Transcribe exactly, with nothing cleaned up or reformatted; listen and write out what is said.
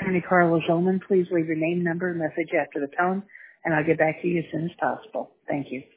Attorney Carla Zolman. Please leave your name, number, and message after the tone, and I'll get back to you as soon as possible. Thank you.